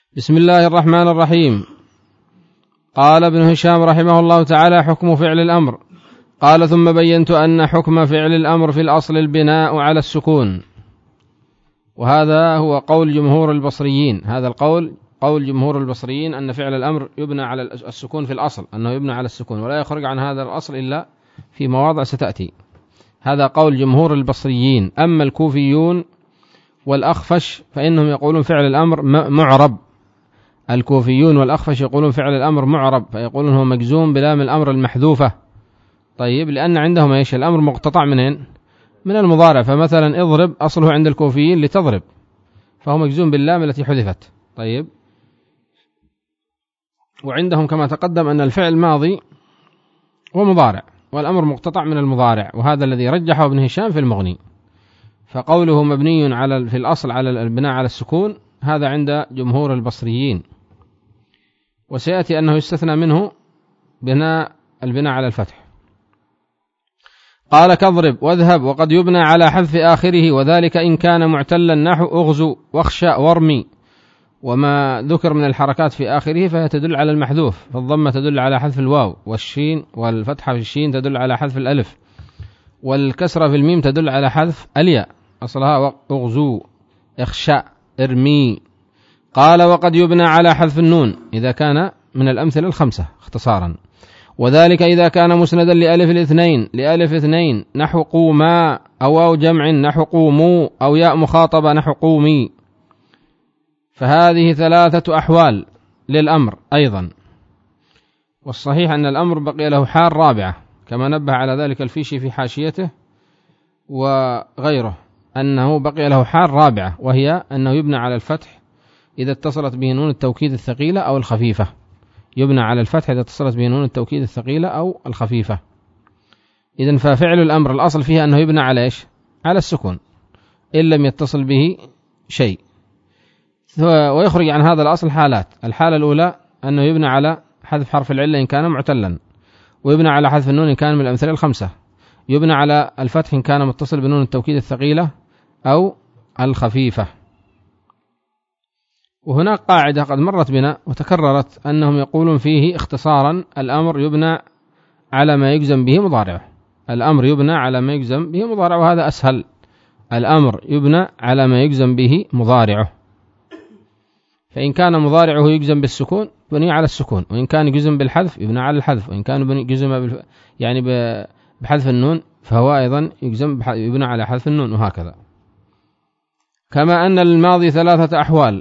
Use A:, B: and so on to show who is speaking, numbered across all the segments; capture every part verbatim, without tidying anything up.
A: بسم الله الرحمن الرحيم. قال ابن هشام رحمه الله تعالى: حكم فعل الأمر. قال: ثم بينت أن حكم فعل الأمر في الأصل البناء على السكون، وهذا هو قول جمهور البصريين. هذا القول قول جمهور البصريين أن فعل الأمر يبنى على السكون في الأصل، أنه يبنى على السكون ولا يخرج عن هذا الأصل إلا في مواضع ستأتي. هذا قول جمهور البصريين. أما الكوفيون والأخفش فإنهم يقولون فعل الأمر معرب. الكوفيون والأخفش يقولون فعل الأمر معرب، فيقولون هو مجزوم بلام الأمر المحذوفة. طيب، لأن عندهم ايش؟ الأمر مقتطع منين؟ من المضارع. فمثلا اضرب أصله عند الكوفيين لتضرب، فهو مجزوم باللام التي حذفت. طيب، وعندهم كما تقدم أن الفعل ماضي ومضارع، والأمر مقتطع من المضارع، وهذا الذي رجحه ابن هشام في المغني. فقوله مبني على في الأصل على البناء على السكون هذا عند جمهور البصريين، وسيأتي أنه يستثنى منه بناء البناء على الفتح. قال: كاضرب واذهب، وقد يبنى على حذف آخره، وذلك إن كان معتلا نحو أغزو واخشى وارمي. وما ذكر من الحركات في آخره فهي تدل على المحذوف، فالضمة تدل على حذف الواو، والشين والفتحة في الشين تدل على حذف الألف، والكسرة في الميم تدل على حذف الياء، أصلها أغزو اخشى ارمي. قال: وقد يبنى على حذف النون إذا كان من الأمثلة الخمسة اختصارا، وذلك إذا كان مسندا لألف الاثنين لألف اثنين نحو قوما، أو واو جمع نحو قوموا، أو ياء مخاطبة نحو قومي. فهذه ثلاثة أحوال للأمر أيضا، والصحيح أن الأمر بقي له حال رابعة، كما نبه على ذلك الفيشي في حاشيته وغيره، أنه بقي له حال رابعة، وهي أنه يبنى على الفتح إذا اتصلت به نون التوكيد الثقيلة أو الخفيفة. يبنى على الفتح إذا اتصلت به نون التوكيد الثقيلة أو الخفيفة. إذن ففعل الأمر الأصل فيها أنه يبنى على إيش؟ على السكون إن لم يتصل به شيء. ويخرج عن هذا الأصل حالات: الحالة الأولى أنه يبنى على حذف حرف العلة إن كان معتلا، ويبنى على حذف النون إن كان من الأمثلة الخمسة، يبنى على الفتح إن كان متصل بنون التوكيد الثقيلة أو الخفيفة. وهناك قاعدة قد مرت بنا وتكررت، أنهم يقولون فيه اختصارا: الأمر يبنى على ما يجزم به مضارعه. الأمر يبنى على ما يجزم به مضارعه، وهذا أسهل. الأمر يبنى على ما يجزم به مضارعه، فإن كان مضارعه يجزم بالسكون بني على السكون، وإن كان يجزم بالحذف يبنى على الحذف، وإن كان يجزم بالف... يعني بحذف النون فهو أيضا يجزم بح... يبنى على حذف النون، وهكذا. كما أن الماضي ثلاثة أحوال.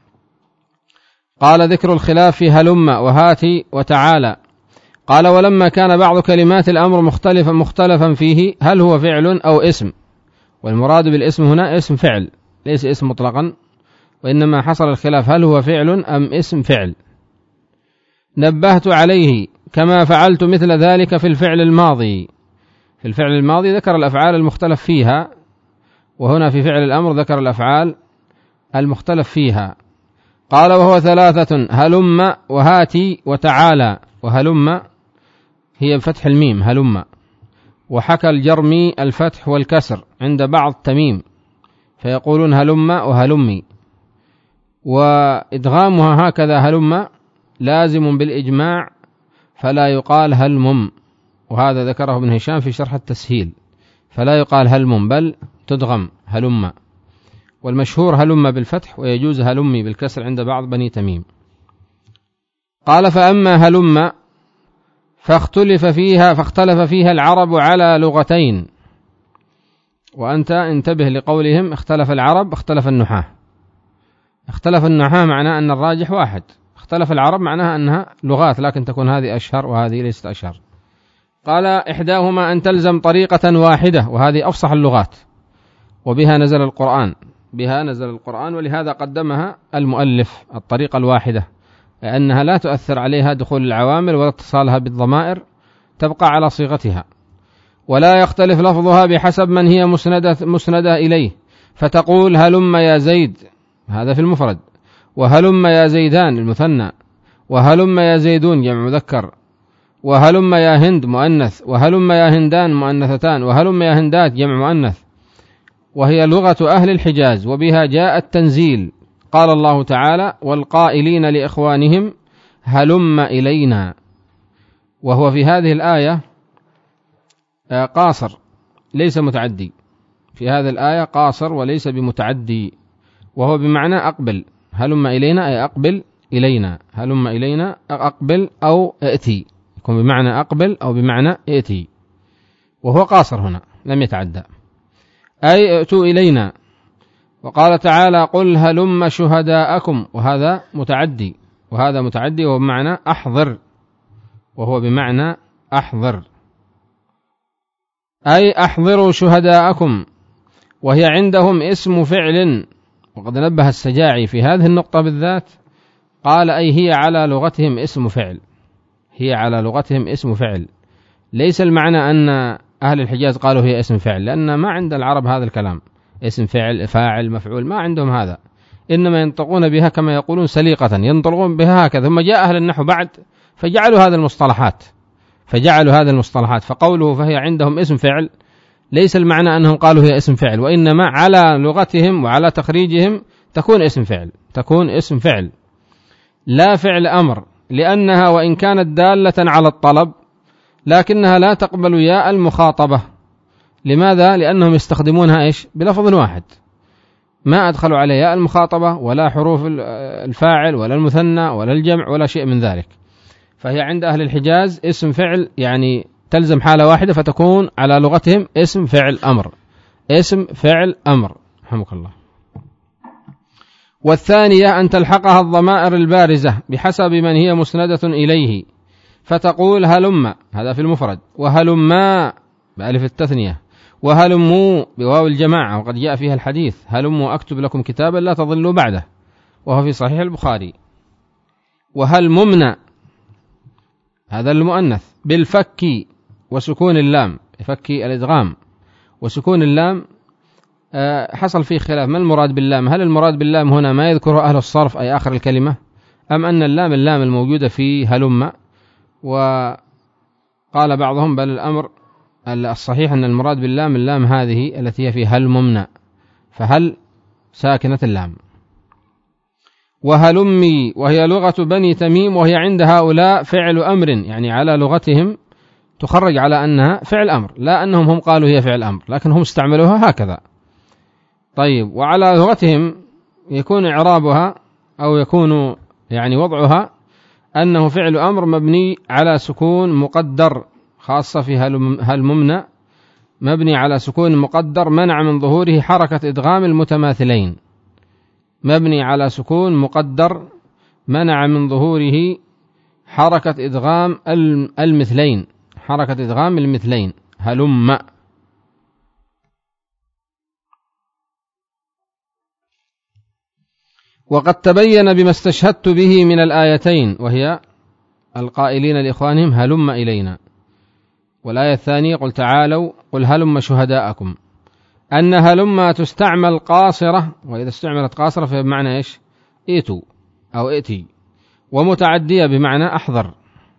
A: قال: ذكر الخلاف في هلم وهاتي وتعالى. قال: ولما كان بعض كلمات الأمر مختلفا مختلفا فيه هل هو فعل أو اسم، والمراد بالاسم هنا اسم فعل ليس اسم مطلقا، وإنما حصل الخلاف هل هو فعل أم اسم فعل. نبهت عليه كما فعلت مثل ذلك في الفعل الماضي. في الفعل الماضي ذكر الأفعال المختلف فيها، وهنا في فعل الأمر ذكر الأفعال المختلف فيها. قال: وهو ثلاثة: هلم وهاتي وتعالى. وهلم هي بفتح الميم هلم، وحكى الجرمي الفتح والكسر عند بعض تميم، فيقولون هلم وهلمي. وإدغامها هكذا هلم لازم بالإجماع، فلا يقال هلمم، وهذا ذكره ابن هشام في شرح التسهيل، فلا يقال هلمم بل تدغم هلم. والمشهور هلم بالفتح، ويجوز هلمي بالكسر عند بعض بني تميم. قال: فأما هلم فاختلف فيها فاختلف فيها العرب على لغتين. وأنت انتبه لقولهم اختلف العرب، اختلف النحاة. اختلف النحاة معناه أن الراجح واحد، اختلف العرب معناها أنها لغات، لكن تكون هذه أشهر وهذه ليست أشهر. قال: إحداهما أن تلزم طريقة واحدة، وهذه أفصح اللغات، وبها نزل القرآن بها نزل القرآن ولهذا قدمها المؤلف الطريقة الواحدة، لأنها لا تؤثر عليها دخول العوامل ولا اتصالها بالضمائر، تبقى على صيغتها. ولا يختلف لفظها بحسب من هي مسندة, مسندة إليه، فتقول هلم يا زيد، هذا في المفرد، وهلم يا زيدان المثنى، وهلم يا زيدون جمع مذكر، وهلم يا هند مؤنث، وهلم يا هندان مؤنثتان، وهلم يا هندات جمع مؤنث. وهي لغة أهل الحجاز، وبها جاء التنزيل. قال الله تعالى والقائلين لإخوانهم هلم إلينا، وهو في هذه الآية قاصر ليس متعدي، في هذه الآية قاصر وليس بمتعدي، وهو بمعنى أقبل، هلم إلينا أي أقبل إلينا، هلم إلينا أقبل أو ائتي، يكون بمعنى أقبل أو بمعنى ائتي، وهو قاصر هنا لم يتعدى، أي ائتوا إلينا. وقال تعالى قل هلم شهداءكم، وهذا متعدي، وهذا متعدي وهو بمعنى أحضر، وهو بمعنى أحضر، أي أحضروا شهداءكم، وهي عندهم اسم فعل. وقد نبه السجاعي في هذه النقطة بالذات، قال أي هي على لغتهم اسم فعل، هي على لغتهم اسم فعل، ليس المعنى أن أهل الحجاز قالوا هي اسم فعل، لأن ما عند العرب هذا الكلام، اسم فعل فاعل مفعول ما عندهم هذا، إنما ينطقون بها كما يقولون سليقة، ينطقون بها هكذا، ثم جاء أهل النحو بعد فجعلوا هذا المصطلحات فجعلوا هذا المصطلحات فقوله فهي عندهم اسم فعل ليس المعنى أنهم قالوا هي اسم فعل، وإنما على لغتهم وعلى تخريجهم تكون اسم فعل، تكون اسم فعل لا فعل أمر، لأنها وإن كانت دالة على الطلب لكنها لا تقبل ياء المخاطبة. لماذا؟ لأنهم يستخدمونها إيش؟ بلفظ واحد، ما أدخلوا عليه ياء المخاطبة ولا حروف الفاعل ولا المثنى ولا الجمع ولا شيء من ذلك، فهي عند أهل الحجاز اسم فعل، يعني تلزم حالة واحدة فتكون على لغتهم اسم فعل أمر، اسم فعل أمر رحمك الله. والثانية أن تلحقها الضمائر البارزة بحسب من هي مسندة إليه، فتقول هلم، هذا في المفرد، وهلما بألف التثنية، وهلموا بواو الجماعة، وقد جاء فيها الحديث هلموا أكتب لكم كتابا لا تضلوا بعده، وهو في صحيح البخاري. وهلممنا هذا المؤنث بالفك وسكون اللام، فك الإدغام وسكون اللام، حصل فيه خلاف ما المراد باللام، هل المراد باللام هنا ما يذكره أهل الصرف أي آخر الكلمة، أم أن اللام اللام الموجودة في هلم؟ وقال بعضهم بل الأمر الصحيح أن المراد باللام اللام هذه التي هي في هلممنا، فهل ساكنة اللام. وهلمي وهي لغة بني تميم، وهي عند هؤلاء فعل أمر، يعني على لغتهم تخرج على أنها فعل أمر، لا أنهم هم قالوا هي فعل أمر لكن هم استعملوها هكذا. طيب، وعلى لغتهم يكون إعرابها أو يكون يعني وضعها أنه فعل أمر مبني على سكون مقدر، خاصة في هلممنا مبني على سكون مقدر منع من ظهوره حركة إدغام المتماثلين، مبني على سكون مقدر منع من ظهوره حركة إدغام المثلين، حركة إدغام المثلين هلم. وقد تبين بما استشهدت به من الآيتين، وهي القائلين لإخوانهم هلم إلينا، والآية الثانية قل تعالوا قل هلم شهداءكم، أن هلم تستعمل قاصرة، وإذا استعملت قاصرة فبمعنى إيش؟ إيتوا أو إئتي، ومتعدية بمعنى أحضر.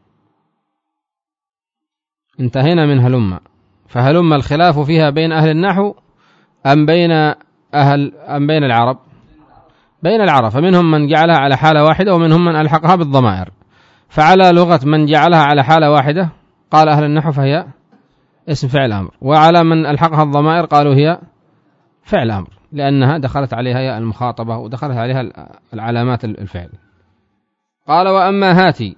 A: انتهينا من هلم. فهلم الخلاف فيها بين أهل النحو أم بين أهل أم بين العرب؟ بين العرب، فمنهم من جعلها على حالة واحدة ومنهم من ألحقها بالضمائر، فعلى لغة من جعلها على حالة واحدة قال أهل النحو فهي اسم فعل أمر، وعلى من ألحقها الضمائر قالوا هي فعل أمر، لأنها دخلت عليها المخاطبة ودخلت عليها العلامات الفعل. قال وأما هاتي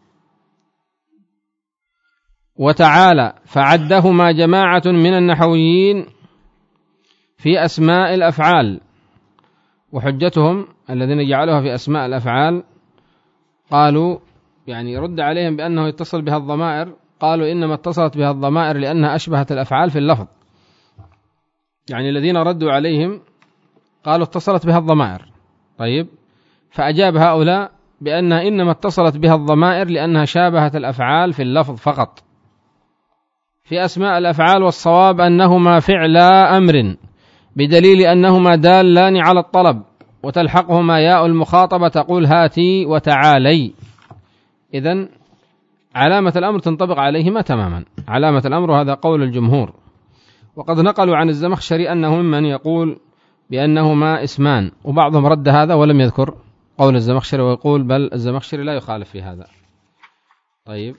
A: وتعالى فعدهما جماعة من النحويين في أسماء الأفعال، وحجتهم الذين جعلوها في أسماء الأفعال قالوا يعني رد عليهم بأنه يتصل بها الضمائر، قالوا إنما اتصلت بها الضمائر لأنها أشبهت الأفعال في اللفظ، يعني الذين ردوا عليهم قالوا اتصلت بها الضمائر. طيب، فأجاب هؤلاء بأنها إنما اتصلت بها الضمائر لأنها شابهت الأفعال في اللفظ فقط في أسماء الأفعال، والصواب أنهما فعلا أمر بدليل أنهما دالان على الطلب، وتلحقهما ياء المخاطبة تقول هاتي وتعالي، إذن علامة الأمر تنطبق عليهما تماما، علامة الأمر، وهذا قول الجمهور. وقد نقلوا عن الزمخشري أنه ممن يقول بأنهما اسمان، وبعضهم رد هذا ولم يذكر قول الزمخشري ويقول بل الزمخشري لا يخالف في هذا. طيب،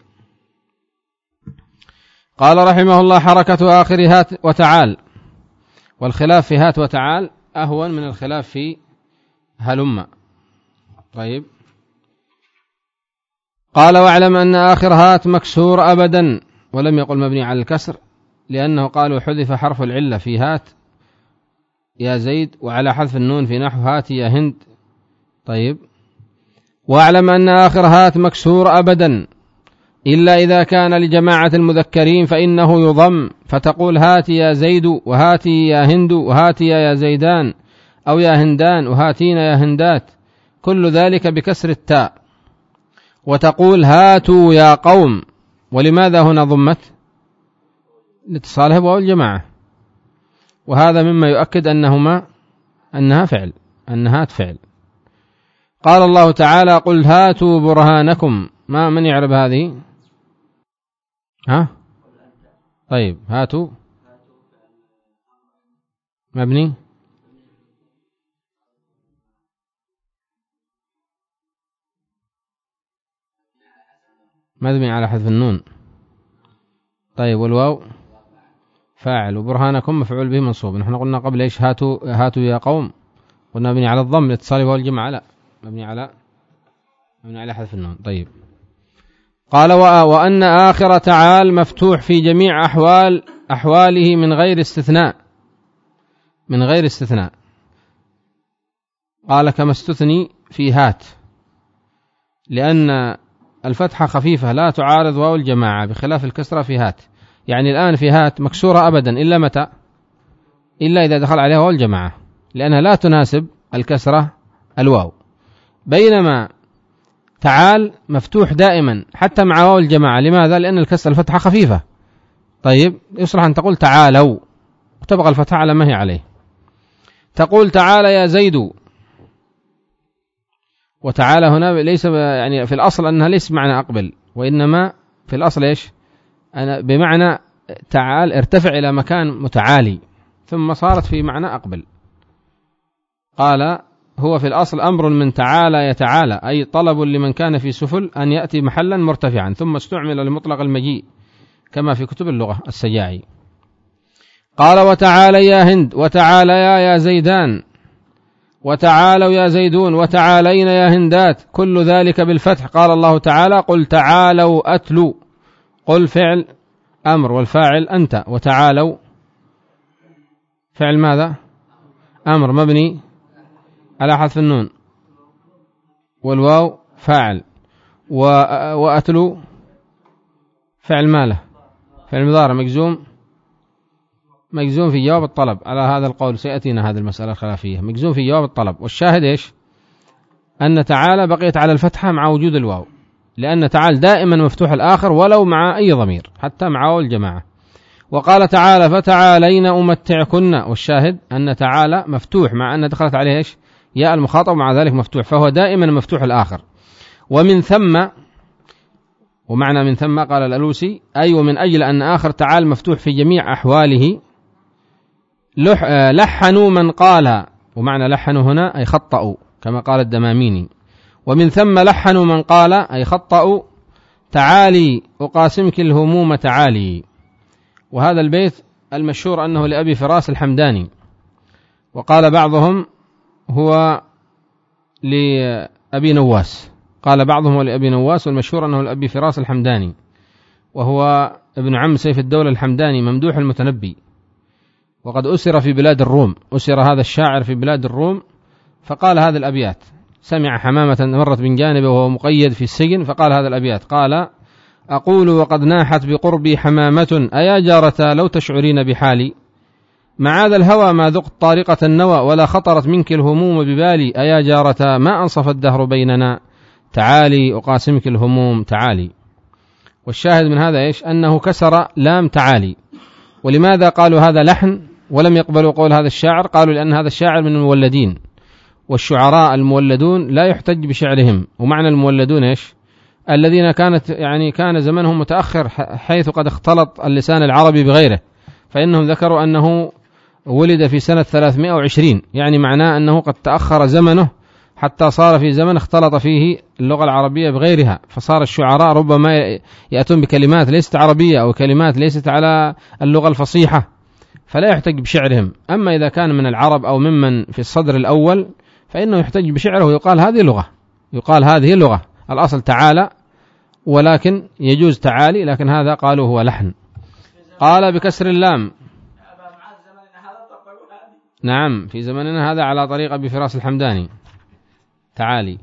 A: قال رحمه الله: حركة آخر هات وتعال، والخلاف في هات وتعال أهون من الخلاف في هلم. طيب، قال: واعلم أن آخر هات مكسور أبدا، ولم يقل مبني على الكسر، لأنه قالوا حذف حرف العلة في هات يا زيد، وعلى حذف النون في نحو هات يا هند. طيب، واعلم أن آخر هات مكسور أبدا إلا إذا كان لجماعة المذكرين فإنه يضم، فتقول هات يا زيد وهاتي يا هند وهاتي يا زيدان، أو يا هندان وهاتين يا هندات، كل ذلك بكسر التاء. وتقول هاتوا يا قوم، ولماذا هنا ضمت؟ لاتصالها بواو الجماعة، وهذا مما يؤكد أنهما أنها فعل، أنها فعل. قال الله تعالى: قل هاتوا برهانكم. ما من يعرب هذه؟ ها؟ طيب، هاتوا مبني مبني على حذف النون. طيب، والواو فاعل، وبرهانكم مفعول به منصوب. نحن قلنا قبل ايش؟ هاتوا هاتوا يا قوم، قلنا مبني على الضم لاتصال واو الجماعة، لا، مبني على مبني على حذف النون. طيب، قال: وأن آخر تعال مفتوح في جميع أحوال أحواله من غير استثناء، من غير استثناء. قال: كما استثني في هات، لأن الفتحة خفيفة لا تعارض واو الجماعة، بخلاف الكسرة في هات. يعني الآن في هات مكسورة أبدا إلا متى؟ إلا إذا دخل عليها واو الجماعة، لأنها لا تناسب الكسرة الواو. بينما تعال مفتوح دائما حتى مع واو الجماعة. لماذا؟ لأن الكسرة الفتحة خفيفة. طيب، يصلح أن تقول تعالوا وتبقى الفتحة على ما هي عليه. تقول تعال يا زيد، وتعالى هنا ليس يعني في الأصل أنها ليس معنى أقبل، وإنما في الأصل إيش؟ أنا بمعنى تعال ارتفع إلى مكان متعالي، ثم صارت في معنى أقبل. قال: هو في الأصل أمر من تعالى يتعالى، أي طلب لمن كان في سفل أن يأتي محلا مرتفعا، ثم استعمل لمطلق المجيء كما في كتب اللغة السجاعي. قال: وتعالى يا هند، وتعالى يا يا زيدان، وتعالوا يا زيدون، وتعالين يا هندات، كل ذلك بالفتح. قال الله تعالى: قل تعالوا أتلوا. قل فعل أمر، والفاعل أنت، وتعالوا فعل ماذا؟ أمر مبني على حذف النون، والواو فاعل، وأتلوا فعل ماله؟ فعل مضارع مجزوم، مجزوم في جواب الطلب. على هذا القول سيأتينا هذه المسألة الخلافية، مجزوم في جواب الطلب. والشاهد إيش؟ أن تعالى بقيت على الفتحة مع وجود الواو، لأن تعال دائما مفتوح الآخر ولو مع أي ضمير، حتى مع واو الجماعة. وقال تعالى: فتعالين أمتعكن. والشاهد أن تعالى مفتوح مع أن دخلت عليه إيش؟ ياء المخاطب، مع ذلك مفتوح، فهو دائما مفتوح الآخر. ومن ثم، ومعنى من ثم قال الألوسي: أي ومن أجل أن آخر تعال مفتوح في جميع أحواله لحنوا من قال. ومعنى لحنوا هنا أي خطأوا، كما قال الدماميني. ومن ثم لحنوا من قال أي خطأوا: تعالي أقاسمك الهموم تعالي. وهذا البيت المشهور أنه لأبي فراس الحمداني، وقال بعضهم هو لأبي نواس، قال بعضهم هو لأبي نواس، والمشهور أنه لأبي فراس الحمداني، وهو ابن عم سيف الدولة الحمداني ممدوح المتنبي، وقد أسر في بلاد الروم. أسر هذا الشاعر في بلاد الروم، فقال هذه الأبيات. سمع حمامة مرت من جانبه وهو مقيد في السجن، فقال هذا الأبيات. قال: أقول وقد ناحت بقربي حمامة، أيا جارة لو تشعرين بحالي، معاذ الهوى ما ذقت طارقة النوى، ولا خطرت منك الهموم ببالي، أيا جارة ما أنصف الدهر بيننا، تعالي أقاسمك الهموم تعالي. والشاهد من هذا إيش؟ أنه كسر لام تعالي. ولماذا قالوا هذا لحن ولم يقبلوا قول هذا الشاعر؟ قالوا لأن هذا الشاعر من المولدين، والشعراء المولدون لا يحتج بشعرهم. ومعنى المولدون إيش؟ الذين كانت يعني كان زمنهم متأخر، حيث قد اختلط اللسان العربي بغيره، فإنهم ذكروا أنه ولد في سنة ثلاثمائة وعشرين، يعني معناه أنه قد تأخر زمنه حتى صار في زمن اختلط فيه اللغة العربية بغيرها، فصار الشعراء ربما يأتون بكلمات ليست عربية أو كلمات ليست على اللغة الفصيحة فلا يحتج بشعرهم. أما إذا كان من العرب أو ممن في الصدر الأول فإنه يحتج بشعره ويقال هذه لغة، يقال هذه لغة، الأصل تعالى ولكن يجوز تعالي، لكن هذا قالوا هو لحن. قال بكسر اللام. نعم في زمننا هذا على طريقة بفراس الحمداني تعالي.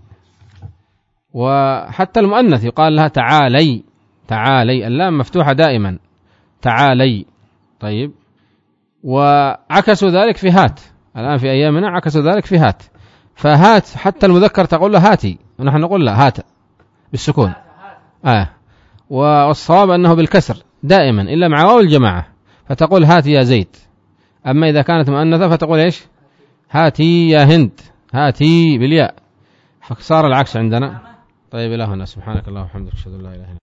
A: وحتى المؤنث يقال لها تعالي، تعالي، اللام مفتوحة دائما تعالي. طيب، وعكسوا ذلك في هات، الآن في أيامنا عكسوا ذلك في هات، فهات حتى المذكر تقول له هاتي ونحن نقول له هات بالسكون. آه. والصواب أنه بالكسر دائما إلا مع واو الجماعة، فتقول هاتي يا زيد. أما إذا كانت مؤنثة فتقول إيش؟ هاتي يا هند، هاتي بالياء، فصار العكس عندنا. طيب إلى هنا، سبحانك اللهم وبحمدك، أشهد أن لا إله إلا أنت.